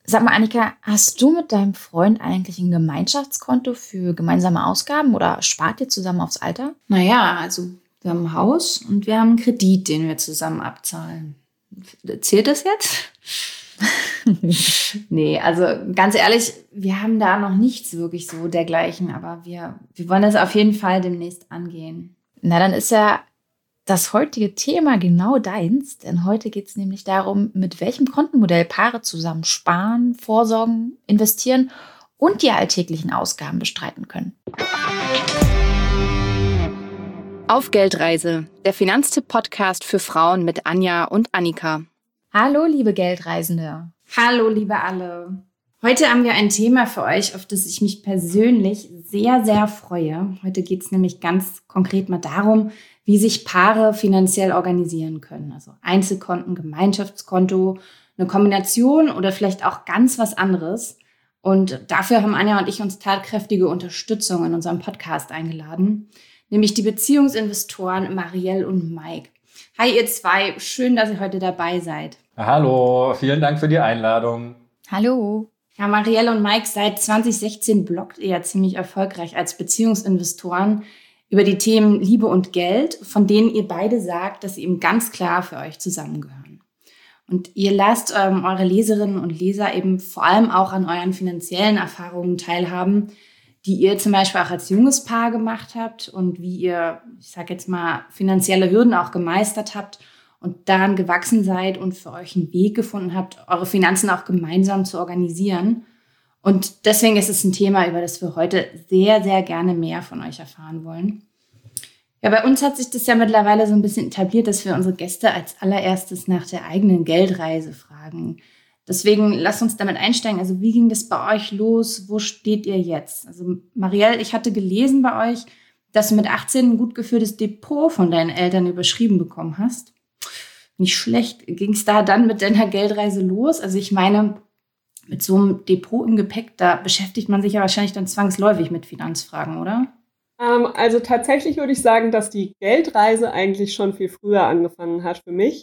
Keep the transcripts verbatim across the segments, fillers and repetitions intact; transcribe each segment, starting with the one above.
Sag mal, Annika, hast du mit deinem Freund eigentlich ein Gemeinschaftskonto für gemeinsame Ausgaben oder spart ihr zusammen aufs Alter? Naja, also wir haben ein Haus und wir haben einen Kredit, den wir zusammen abzahlen. Zählt das jetzt? Nee, also ganz ehrlich, wir haben da noch nichts wirklich so dergleichen, aber wir, wir wollen das auf jeden Fall demnächst angehen. Na, dann ist ja das heutige Thema genau deins, denn heute geht es nämlich darum, mit welchem Kontenmodell Paare zusammen sparen, vorsorgen, investieren und die alltäglichen Ausgaben bestreiten können. Auf Geldreise, der Finanztipp-Podcast für Frauen mit Anja und Annika. Hallo, liebe Geldreisende. Hallo, liebe alle. Heute haben wir ein Thema für euch, auf das ich mich persönlich sehr, sehr freue. Heute geht es nämlich ganz konkret mal darum, wie sich Paare finanziell organisieren können. Also Einzelkonten, Gemeinschaftskonto, eine Kombination oder vielleicht auch ganz was anderes. Und dafür haben Anja und ich uns tatkräftige Unterstützung in unserem Podcast eingeladen, nämlich die Beziehungsinvestoren Marielle und Mike. Hi ihr zwei, schön, dass ihr heute dabei seid. Hallo, vielen Dank für die Einladung. Hallo. Ja, Marielle und Mike, seit zwanzig sechzehn bloggt ihr ja ziemlich erfolgreich als Beziehungsinvestoren über die Themen Liebe und Geld, von denen ihr beide sagt, dass sie eben ganz klar für euch zusammengehören. Und ihr lasst ähm, eure Leserinnen und Leser eben vor allem auch an euren finanziellen Erfahrungen teilhaben, die ihr zum Beispiel auch als junges Paar gemacht habt und wie ihr, ich sag jetzt mal, finanzielle Hürden auch gemeistert habt und daran gewachsen seid und für euch einen Weg gefunden habt, eure Finanzen auch gemeinsam zu organisieren. Und deswegen ist es ein Thema, über das wir heute sehr, sehr gerne mehr von euch erfahren wollen. Ja, bei uns hat sich das ja mittlerweile so ein bisschen etabliert, dass wir unsere Gäste als allererstes nach der eigenen Geldreise fragen. Deswegen lasst uns damit einsteigen. Also wie ging das bei euch los? Wo steht ihr jetzt? Also Marielle, ich hatte gelesen bei euch, dass du mit achtzehn ein gut geführtes Depot von deinen Eltern überschrieben bekommen hast. Nicht schlecht. Ging es da dann mit deiner Geldreise los? Also ich meine, mit so einem Depot im Gepäck, da beschäftigt man sich ja wahrscheinlich dann zwangsläufig mit Finanzfragen, oder? Ähm, also tatsächlich würde ich sagen, dass die Geldreise eigentlich schon viel früher angefangen hat für mich.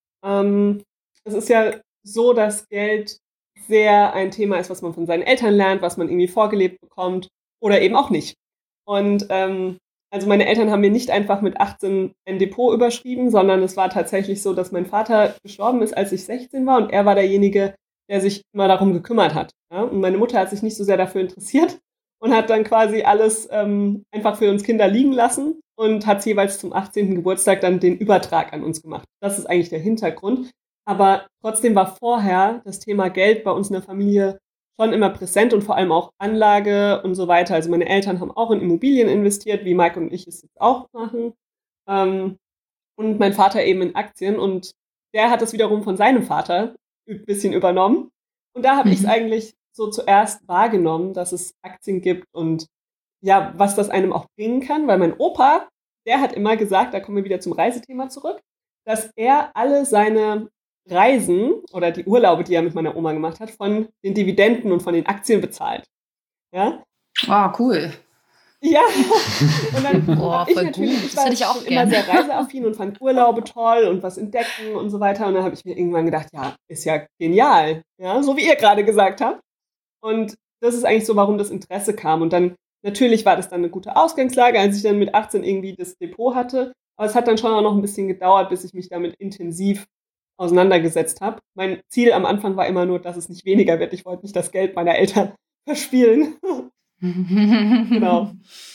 Ähm, es ist ja so, dass Geld sehr ein Thema ist, was man von seinen Eltern lernt, was man irgendwie vorgelebt bekommt oder eben auch nicht. Und ähm, also meine Eltern haben mir nicht einfach mit achtzehn ein Depot überschrieben, sondern es war tatsächlich so, dass mein Vater gestorben ist, als ich sechzehn war und er war derjenige, der sich immer darum gekümmert hat. Ja? Und meine Mutter hat sich nicht so sehr dafür interessiert und hat dann quasi alles ähm, einfach für uns Kinder liegen lassen und hat jeweils zum achtzehnten Geburtstag dann den Übertrag an uns gemacht. Das ist eigentlich der Hintergrund. Aber trotzdem war vorher das Thema Geld bei uns in der Familie schon immer präsent und vor allem auch Anlage und so weiter. Also meine Eltern haben auch in Immobilien investiert, wie Mike und ich es jetzt auch machen. Ähm, und mein Vater eben in Aktien. Und der hat das wiederum von seinem Vater ein bisschen übernommen. Und da habe mhm. ich es eigentlich so zuerst wahrgenommen, dass es Aktien gibt und ja, was das einem auch bringen kann. Weil mein Opa, der hat immer gesagt, da kommen wir wieder zum Reisethema zurück, dass er alle seine Reisen oder die Urlaube, die er mit meiner Oma gemacht hat, von den Dividenden und von den Aktien bezahlt. Ja? Oh, cool. Ja. Und dann oh, hab ich natürlich, gut. ich war ich auch immer sehr reiseaffin und fand Urlaube toll und was entdecken und so weiter. Und dann habe ich mir irgendwann gedacht, ja, ist ja genial. Ja, so wie ihr gerade gesagt habt. Und das ist eigentlich so, warum das Interesse kam. Und dann, natürlich war das dann eine gute Ausgangslage, als ich dann mit achtzehn irgendwie das Depot hatte. Aber es hat dann schon auch noch ein bisschen gedauert, bis ich mich damit intensiv auseinandergesetzt habe. Mein Ziel am Anfang war immer nur, dass es nicht weniger wird. Ich wollte nicht das Geld meiner Eltern verspielen. Genau.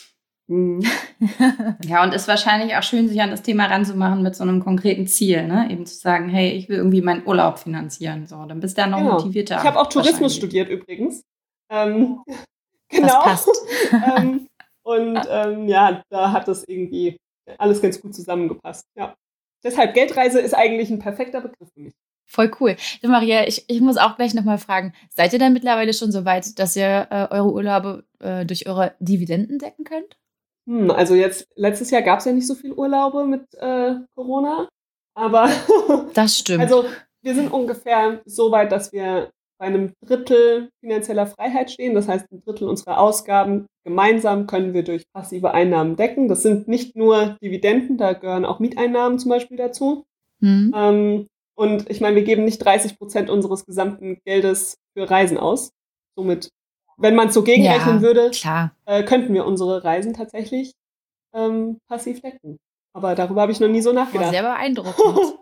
Ja, und ist wahrscheinlich auch schön, sich an das Thema ranzumachen mit so einem konkreten Ziel, ne? Eben zu sagen, hey, ich will irgendwie meinen Urlaub finanzieren. So, dann bist du ja noch genau. motivierter. Ich habe auch Tourismus studiert übrigens. Ähm, genau. Das passt. ähm, und ähm, ja, da hat das irgendwie alles ganz gut zusammengepasst. Ja. Deshalb, Geldreise ist eigentlich ein perfekter Begriff für mich. Voll cool. So, Maria, ich, ich muss auch gleich nochmal fragen, seid ihr denn mittlerweile schon so weit, dass ihr äh, eure Urlaube äh, durch eure Dividenden decken könnt? Hm, also jetzt, letztes Jahr gab es ja nicht so viel Urlaube mit äh, Corona, aber das stimmt. Also wir sind ungefähr so weit, dass wir bei einem Drittel finanzieller Freiheit stehen. Das heißt, ein Drittel unserer Ausgaben gemeinsam können wir durch passive Einnahmen decken. Das sind nicht nur Dividenden, da gehören auch Mieteinnahmen zum Beispiel dazu. Mhm. Ähm, und ich meine, wir geben nicht dreißig Prozent unseres gesamten Geldes für Reisen aus. Somit, wenn man es so gegenrechnen Ja, würde, klar. äh, könnten wir unsere Reisen tatsächlich ähm, passiv decken. Aber darüber habe ich noch nie so Boah, nachgedacht. sehr beeindruckend.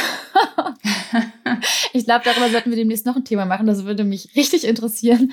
Ich glaube, darüber sollten wir demnächst noch ein Thema machen. Das würde mich richtig interessieren.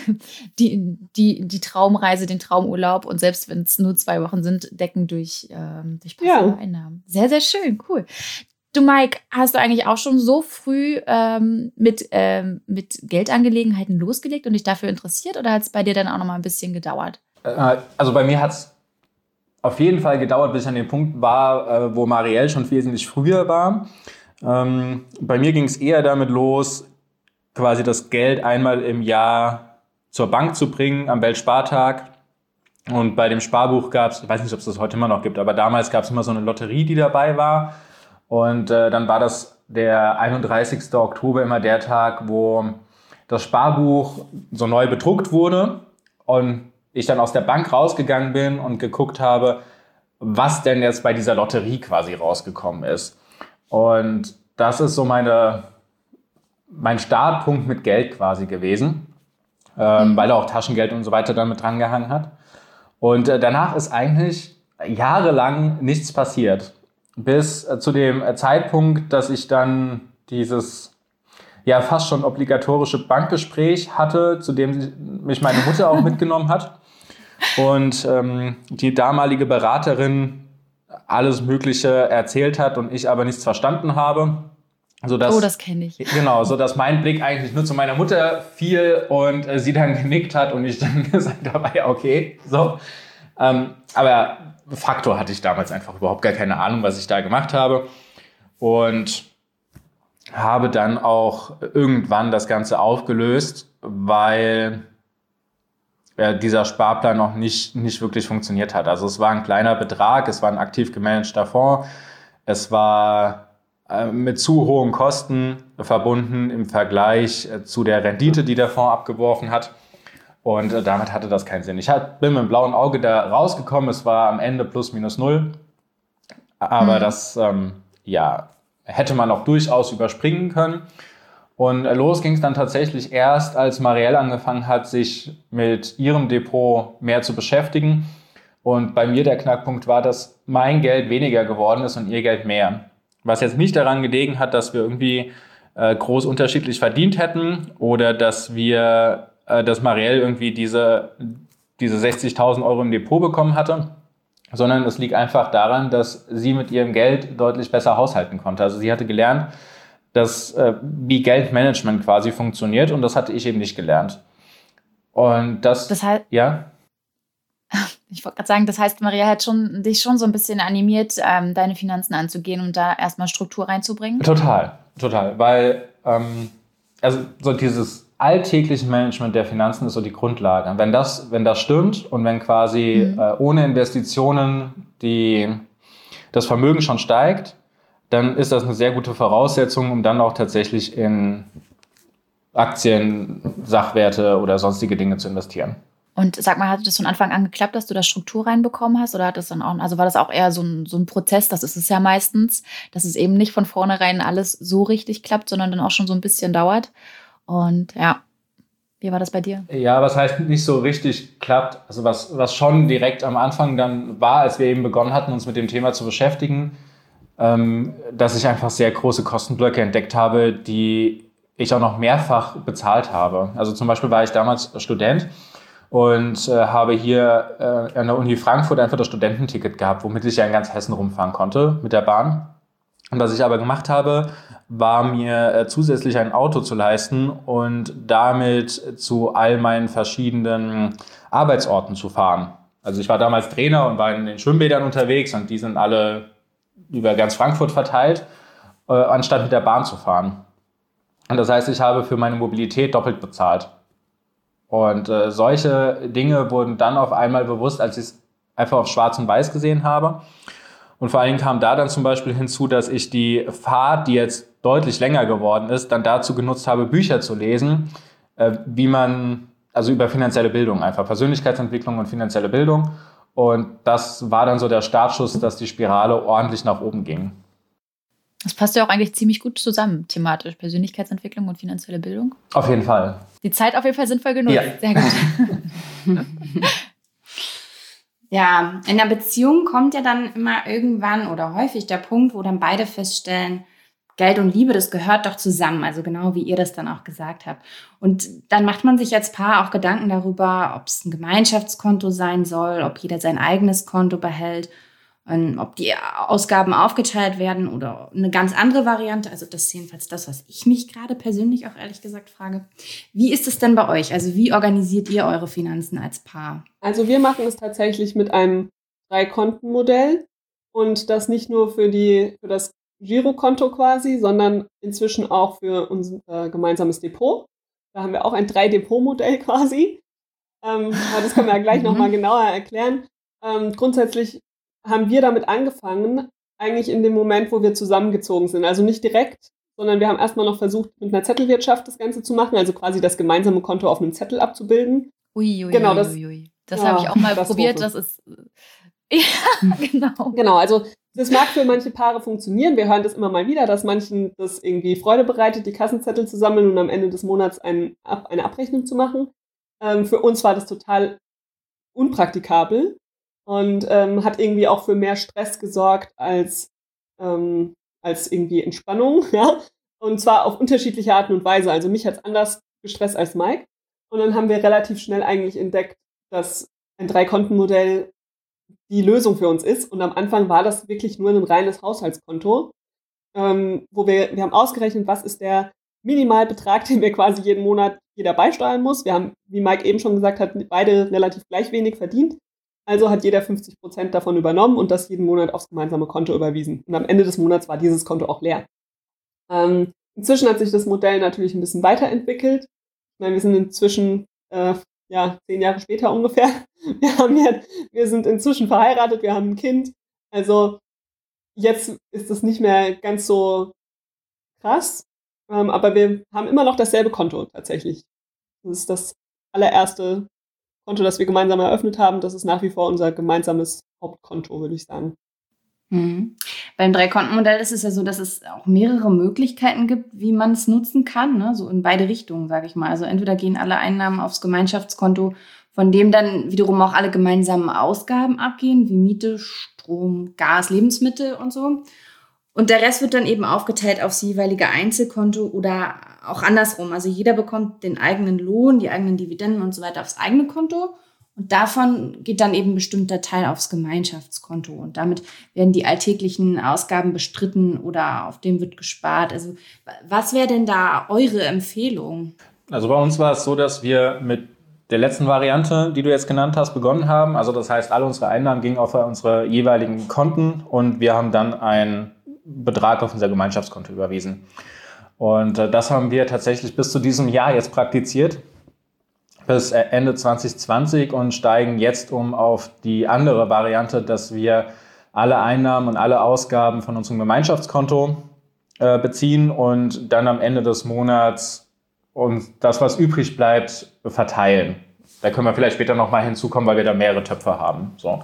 Die, die, die Traumreise, den Traumurlaub und selbst wenn es nur zwei Wochen sind, decken durch, ähm, durch passive Ja. Einnahmen. Sehr, sehr schön, cool. Du, Mike, hast du eigentlich auch schon so früh ähm, mit, ähm, mit Geldangelegenheiten losgelegt und dich dafür interessiert oder hat es bei dir dann auch noch mal ein bisschen gedauert? Äh, Also bei mir hat es auf jeden Fall gedauert, bis ich an dem Punkt war, äh, wo Marielle schon wesentlich früher war. Ähm, bei mir ging es eher damit los, quasi das Geld einmal im Jahr zur Bank zu bringen am Weltspartag. Und bei dem Sparbuch gab es, ich weiß nicht, ob es das heute immer noch gibt, aber damals gab es immer so eine Lotterie, die dabei war. Und äh, dann war das der einunddreißigster Oktober immer der Tag, wo das Sparbuch so neu bedruckt wurde und ich dann aus der Bank rausgegangen bin und geguckt habe, was denn jetzt bei dieser Lotterie quasi rausgekommen ist. Und das ist so meine, mein Startpunkt mit Geld quasi gewesen, ähm, mhm. weil auch Taschengeld und so weiter dann mit dran gehangen hat. Und äh, danach ist eigentlich jahrelang nichts passiert. Bis äh, zu dem äh, Zeitpunkt, dass ich dann dieses ja fast schon obligatorische Bankgespräch hatte, zu dem mich meine Mutter auch mitgenommen hat. Und ähm, die damalige Beraterin alles Mögliche erzählt hat und ich aber nichts verstanden habe. Sodass, oh, das kenne ich. Genau, sodass mein Blick eigentlich nur zu meiner Mutter fiel und äh, sie dann genickt hat und ich dann gesagt habe, ja, okay, so. Ähm, aber Faktor hatte ich damals einfach überhaupt gar keine Ahnung, was ich da gemacht habe. Und habe dann auch irgendwann das Ganze aufgelöst, weil ja, dieser Sparplan noch nicht, nicht wirklich funktioniert hat. Also es war ein kleiner Betrag, es war ein aktiv gemanagter Fonds, es war äh, mit zu hohen Kosten verbunden im Vergleich äh, zu der Rendite, die der Fonds abgeworfen hat. Und äh, damit hatte das keinen Sinn. Ich hat, bin mit dem blauen Auge da rausgekommen, es war am Ende plus minus null. Aber mhm. das ähm, ja, hätte man auch durchaus überspringen können. Und los ging es dann tatsächlich erst, als Marielle angefangen hat, sich mit ihrem Depot mehr zu beschäftigen. Und bei mir der Knackpunkt war, dass mein Geld weniger geworden ist und ihr Geld mehr. Was jetzt nicht daran gelegen hat, dass wir irgendwie äh, groß unterschiedlich verdient hätten oder dass wir, äh, dass Marielle irgendwie diese, diese sechzigtausend Euro im Depot bekommen hatte, sondern es liegt einfach daran, dass sie mit ihrem Geld deutlich besser haushalten konnte. Also sie hatte gelernt, dass äh, wie Geldmanagement quasi funktioniert und das hatte ich eben nicht gelernt. Und das, das heißt, ja. Ich wollte gerade sagen, das heißt, Maria hat schon, dich schon so ein bisschen animiert, ähm, deine Finanzen anzugehen und da erstmal Struktur reinzubringen? Total, total, weil ähm, also so dieses alltägliche Management der Finanzen ist so die Grundlage. Wenn das, wenn das stimmt und wenn quasi mhm. äh, ohne Investitionen die, das Vermögen schon steigt, dann ist das eine sehr gute Voraussetzung, um dann auch tatsächlich in Aktien, Sachwerte oder sonstige Dinge zu investieren. Und sag mal, hat das von Anfang an geklappt, dass du da Struktur reinbekommen hast? Oder hat das dann auch, also war das auch eher so ein, so ein Prozess, das ist es ja meistens, dass es eben nicht von vornherein alles so richtig klappt, sondern dann auch schon so ein bisschen dauert. Und ja, wie war das bei dir? Ja, was heißt nicht so richtig klappt? Also was, was schon direkt am Anfang dann war, als wir eben begonnen hatten, uns mit dem Thema zu beschäftigen, ähm, dass ich einfach sehr große Kostenblöcke entdeckt habe, die ich auch noch mehrfach bezahlt habe. Also zum Beispiel war ich damals Student und äh, habe hier äh, an der Uni Frankfurt einfach das Studententicket gehabt, womit ich ja in ganz Hessen rumfahren konnte mit der Bahn. Und was ich aber gemacht habe, war mir äh, zusätzlich ein Auto zu leisten und damit zu all meinen verschiedenen Arbeitsorten zu fahren. Also ich war damals Trainer und war in den Schwimmbädern unterwegs und die sind alle über ganz Frankfurt verteilt, äh, anstatt mit der Bahn zu fahren. Und das heißt, ich habe für meine Mobilität doppelt bezahlt. Und äh, solche Dinge wurden dann auf einmal bewusst, als ich es einfach auf schwarz und weiß gesehen habe. Und vor allen Dingen kam da dann zum Beispiel hinzu, dass ich die Fahrt, die jetzt deutlich länger geworden ist, dann dazu genutzt habe, Bücher zu lesen, äh, wie man, also über finanzielle Bildung einfach, Persönlichkeitsentwicklung und finanzielle Bildung. Und das war dann so der Startschuss, dass die Spirale ordentlich nach oben ging. Das passt ja auch eigentlich ziemlich gut zusammen, thematisch. Persönlichkeitsentwicklung und finanzielle Bildung. Auf jeden Fall. Die Zeit auf jeden Fall sinnvoll genutzt. Ja. Sehr gut. Ja, in einer Beziehung kommt ja dann immer irgendwann oder häufig der Punkt, wo dann beide feststellen, Geld und Liebe, das gehört doch zusammen, also genau wie ihr das dann auch gesagt habt. Und dann macht man sich als Paar auch Gedanken darüber, ob es ein Gemeinschaftskonto sein soll, ob jeder sein eigenes Konto behält, ob die Ausgaben aufgeteilt werden oder eine ganz andere Variante. Also das ist jedenfalls das, was ich mich gerade persönlich auch ehrlich gesagt frage. Wie ist es denn bei euch? Also wie organisiert ihr eure Finanzen als Paar? Also wir machen es tatsächlich mit einem Drei-Konten-Modell und das nicht nur für, die, für das Girokonto quasi, sondern inzwischen auch für unser äh, gemeinsames Depot. Da haben wir auch ein Drei-Depot-Modell quasi. Ähm, aber das können wir ja gleich nochmal genauer erklären. Ähm, grundsätzlich haben wir damit angefangen, eigentlich in dem Moment, wo wir zusammengezogen sind. Also nicht direkt, sondern wir haben erstmal noch versucht, mit einer Zettelwirtschaft das Ganze zu machen, also quasi das gemeinsame Konto auf einem Zettel abzubilden. Ui, ui, genau, ui, das, ui, ui. Das ja, habe ich auch mal das probiert. Das ist. Ja, genau. Genau, also das mag für manche Paare funktionieren. Wir hören das immer mal wieder, dass manchen das irgendwie Freude bereitet, die Kassenzettel zu sammeln und am Ende des Monats ein, eine Abrechnung zu machen. Ähm, für uns war das total unpraktikabel und ähm, hat irgendwie auch für mehr Stress gesorgt als, ähm, als irgendwie Entspannung. Ja? Und zwar auf unterschiedliche Arten und Weise. Also mich hat es anders gestresst als Mike. Und dann haben wir relativ schnell eigentlich entdeckt, dass ein Drei-Konten-Modell die Lösung für uns ist. Und am Anfang war das wirklich nur ein reines Haushaltskonto, ähm, wo wir, wir haben ausgerechnet, was ist der Minimalbetrag, den wir quasi jeden Monat jeder beisteuern muss. Wir haben, wie Mike eben schon gesagt hat, beide relativ gleich wenig verdient. Also hat jeder fünfzig Prozent davon übernommen und das jeden Monat aufs gemeinsame Konto überwiesen. Und am Ende des Monats war dieses Konto auch leer. Ähm, inzwischen hat sich das Modell natürlich ein bisschen weiterentwickelt. Ich meine, wir sind inzwischen äh, ja, zehn Jahre später ungefähr. Wir haben ja, wir sind inzwischen verheiratet, wir haben ein Kind. Also jetzt ist das nicht mehr ganz so krass, ähm, aber wir haben immer noch dasselbe Konto tatsächlich. Das ist das allererste Konto, das wir gemeinsam eröffnet haben. Das ist nach wie vor unser gemeinsames Hauptkonto, würde ich sagen. Mhm. Beim Drei-Konten-Modell ist es ja so, dass es auch mehrere Möglichkeiten gibt, wie man es nutzen kann, ne? So in beide Richtungen, sage ich mal. Also entweder gehen alle Einnahmen aufs Gemeinschaftskonto, von dem dann wiederum auch alle gemeinsamen Ausgaben abgehen, wie Miete, Strom, Gas, Lebensmittel und so. Und der Rest wird dann eben aufgeteilt aufs jeweilige Einzelkonto oder auch andersrum. Also jeder bekommt den eigenen Lohn, die eigenen Dividenden und so weiter aufs eigene Konto. Und davon geht dann eben ein bestimmter Teil aufs Gemeinschaftskonto. Und damit werden die alltäglichen Ausgaben bestritten oder auf dem wird gespart. Also was wäre denn da eure Empfehlung? Also bei uns war es so, dass wir mit der letzten Variante, die du jetzt genannt hast, begonnen haben. Also das heißt, alle unsere Einnahmen gingen auf unsere jeweiligen Konten und wir haben dann einen Betrag auf unser Gemeinschaftskonto überwiesen. Und äh, das haben wir tatsächlich bis zu diesem Jahr jetzt praktiziert, bis Ende zwanzig zwanzig und steigen jetzt um auf die andere Variante, dass wir alle Einnahmen und alle Ausgaben von unserem Gemeinschaftskonto äh, beziehen und dann am Ende des Monats uns das, was übrig bleibt, verteilen. Da können wir vielleicht später nochmal hinzukommen, weil wir da mehrere Töpfe haben. So.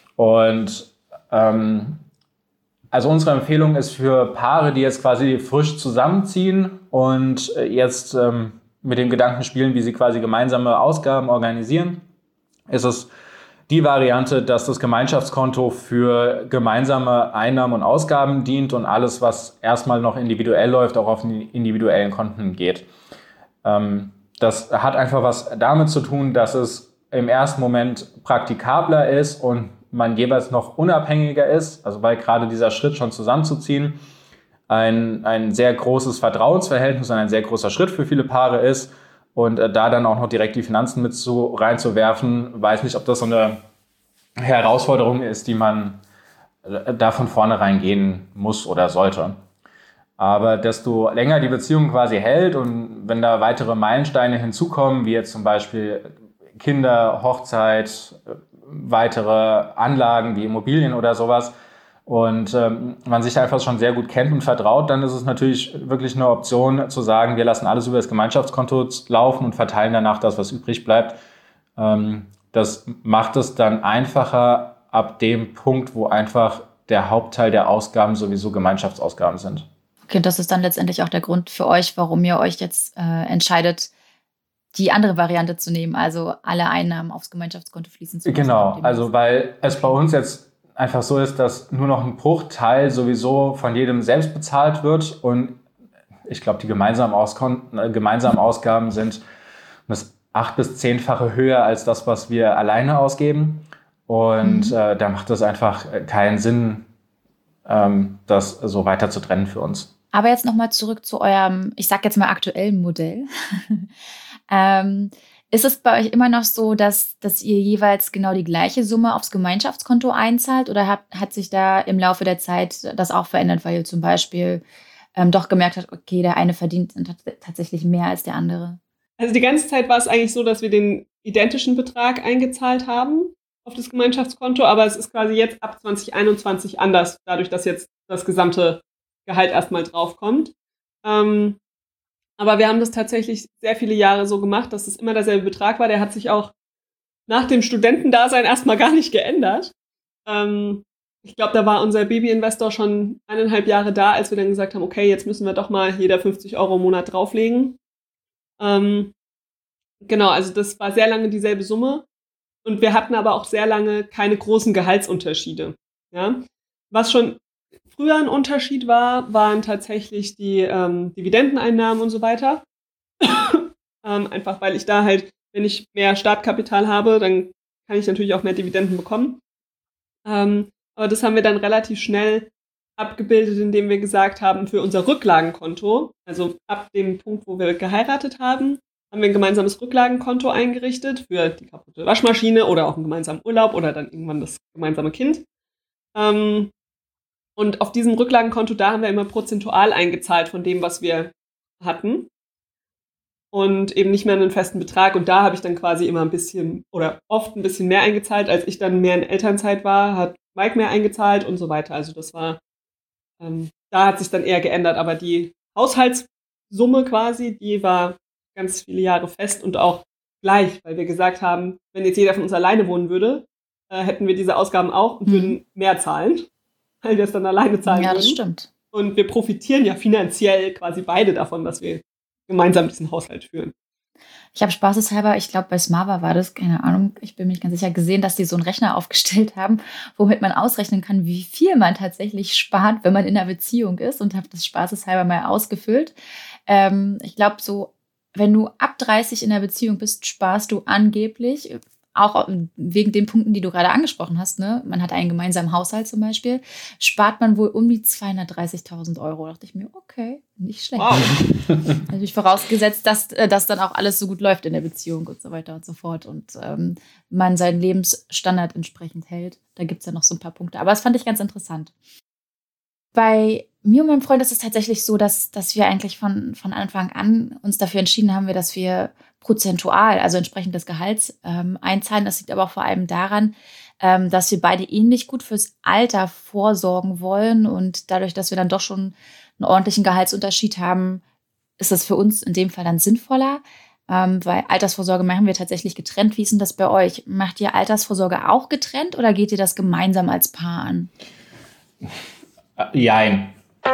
Und ähm, also unsere Empfehlung ist für Paare, die jetzt quasi frisch zusammenziehen und jetzt ähm, mit dem Gedanken spielen, wie sie quasi gemeinsame Ausgaben organisieren, ist es die Variante, dass das Gemeinschaftskonto für gemeinsame Einnahmen und Ausgaben dient und alles, was erstmal noch individuell läuft, auch auf die individuellen Konten geht. Ähm, das hat einfach was damit zu tun, dass es im ersten Moment praktikabler ist und man jeweils noch unabhängiger ist, also weil gerade dieser Schritt schon zusammenzuziehen ein, ein sehr großes Vertrauensverhältnis und ein sehr großer Schritt für viele Paare ist und äh, da dann auch noch direkt die Finanzen mit zu, reinzuwerfen, weiß nicht, ob das so eine Herausforderung ist, die man äh, da von vornherein gehen muss oder sollte. Aber desto länger die Beziehung quasi hält und wenn da weitere Meilensteine hinzukommen, wie jetzt zum Beispiel Kinder, Hochzeit, weitere Anlagen wie Immobilien oder sowas und ähm, man sich einfach schon sehr gut kennt und vertraut, dann ist es natürlich wirklich eine Option zu sagen, wir lassen alles über das Gemeinschaftskonto laufen und verteilen danach das, was übrig bleibt. Ähm, das macht es dann einfacher ab dem Punkt, wo einfach der Hauptteil der Ausgaben sowieso Gemeinschaftsausgaben sind. Okay, das ist dann letztendlich auch der Grund für euch, warum ihr euch jetzt äh, entscheidet, die andere Variante zu nehmen, also alle Einnahmen aufs Gemeinschaftskonto fließen zu lassen. Genau, also weil es bei uns jetzt einfach so ist, dass nur noch ein Bruchteil sowieso von jedem selbst bezahlt wird und ich glaube, die gemeinsamen, Auskon- äh, gemeinsamen Ausgaben sind das acht- bis zehnfache höher als das, was wir alleine ausgeben. Und mhm. äh, da macht es einfach keinen Sinn, ähm, das so weiter zu trennen für uns. Aber jetzt nochmal zurück zu eurem, ich sag jetzt mal aktuellen Modell. ähm, ist es bei euch immer noch so, dass, dass ihr jeweils genau die gleiche Summe aufs Gemeinschaftskonto einzahlt? Oder hat, hat sich da im Laufe der Zeit das auch verändert, weil ihr zum Beispiel ähm, doch gemerkt habt, okay, der eine verdient t- tatsächlich mehr als der andere? Also die ganze Zeit war es eigentlich so, dass wir den identischen Betrag eingezahlt haben auf das Gemeinschaftskonto, aber es ist quasi jetzt ab zwanzig einundzwanzig anders, dadurch, dass jetzt das gesamte Gehalt erstmal draufkommt. Ähm, aber wir haben das tatsächlich sehr viele Jahre so gemacht, dass es immer derselbe Betrag war. Der hat sich auch nach dem Studentendasein erstmal gar nicht geändert. Ähm, ich glaube, da war unser Baby-Investor schon eineinhalb Jahre da, als wir dann gesagt haben, okay, jetzt müssen wir doch mal jeder fünfzig Euro im Monat drauflegen. Ähm, genau, also das war sehr lange dieselbe Summe. Und wir hatten aber auch sehr lange keine großen Gehaltsunterschiede. Ja? Was schon früher ein Unterschied war, waren tatsächlich die ähm, Dividendeneinnahmen und so weiter. ähm, einfach weil ich da halt, wenn ich mehr Startkapital habe, dann kann ich natürlich auch mehr Dividenden bekommen. Ähm, aber das haben wir dann relativ schnell abgebildet, indem wir gesagt haben, für unser Rücklagenkonto, also ab dem Punkt, wo wir geheiratet haben, haben wir ein gemeinsames Rücklagenkonto eingerichtet für die kaputte Waschmaschine oder auch einen gemeinsamen Urlaub oder dann irgendwann das gemeinsame Kind. Ähm, und auf diesem Rücklagenkonto, da haben wir immer prozentual eingezahlt von dem, was wir hatten. Und eben nicht mehr einen festen Betrag. Und da habe ich dann quasi immer ein bisschen oder oft ein bisschen mehr eingezahlt. Als ich dann mehr in Elternzeit war, hat Mike mehr eingezahlt und so weiter. Also das war, ähm, da hat sich dann eher geändert. Aber die Haushaltssumme quasi, die war ganz viele Jahre fest und auch gleich, weil wir gesagt haben, wenn jetzt jeder von uns alleine wohnen würde, äh, hätten wir diese Ausgaben auch und mhm. würden mehr zahlen, weil wir es dann alleine zahlen ja, würden. Ja, das stimmt. Und wir profitieren ja finanziell quasi beide davon, dass wir gemeinsam diesen Haushalt führen. Ich habe spaßeshalber, ich glaube bei Smava war das, keine Ahnung, ich bin mir nicht ganz sicher, gesehen, dass die so einen Rechner aufgestellt haben, womit man ausrechnen kann, wie viel man tatsächlich spart, wenn man in einer Beziehung ist, und habe das spaßeshalber mal ausgefüllt. Ähm, ich glaube so, wenn du ab dreißig in der Beziehung bist, sparst du angeblich, auch wegen den Punkten, die du gerade angesprochen hast, ne? Man hat einen gemeinsamen Haushalt zum Beispiel, spart man wohl um die zweihundertdreißigtausend Euro. Da dachte ich mir, okay, nicht schlecht. Wow. Natürlich vorausgesetzt, dass das dann auch alles so gut läuft in der Beziehung und so weiter und so fort und ähm, man seinen Lebensstandard entsprechend hält. Da gibt es ja noch so ein paar Punkte. Aber das fand ich ganz interessant. Bei mir und meinem Freund ist es tatsächlich so, dass, dass wir eigentlich von, von Anfang an uns dafür entschieden haben, dass wir prozentual, also entsprechend des Gehalts, ähm, einzahlen. Das liegt aber auch vor allem daran, ähm, dass wir beide ähnlich gut fürs Alter vorsorgen wollen. Und dadurch, dass wir dann doch schon einen ordentlichen Gehaltsunterschied haben, ist das für uns in dem Fall dann sinnvoller. Ähm, weil Altersvorsorge machen wir tatsächlich getrennt. Wie ist denn das bei euch? Macht ihr Altersvorsorge auch getrennt oder geht ihr das gemeinsam als Paar an? Jein.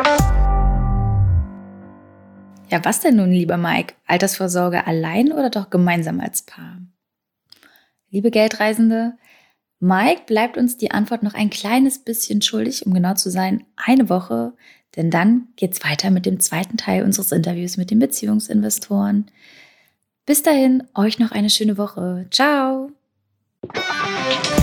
Ja, was denn nun, lieber Mike? Altersvorsorge allein oder doch gemeinsam als Paar? Liebe Geldreisende, Mike bleibt uns die Antwort noch ein kleines bisschen schuldig, um genau zu sein, eine Woche. Denn dann geht's weiter mit dem zweiten Teil unseres Interviews mit den Beziehungsinvestoren. Bis dahin, euch noch eine schöne Woche. Ciao!